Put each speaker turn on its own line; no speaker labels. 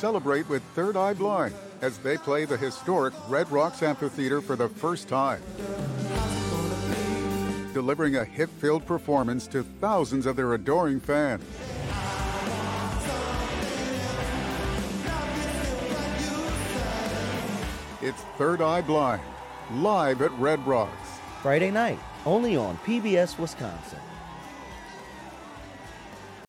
celebrate with Third Eye Blind as they play the historic Red Rocks Amphitheater for the first time, delivering a hit-filled performance to thousands of their adoring fans. It's Third Eye Blind, live at Red Rocks.
Friday night, only on PBS Wisconsin.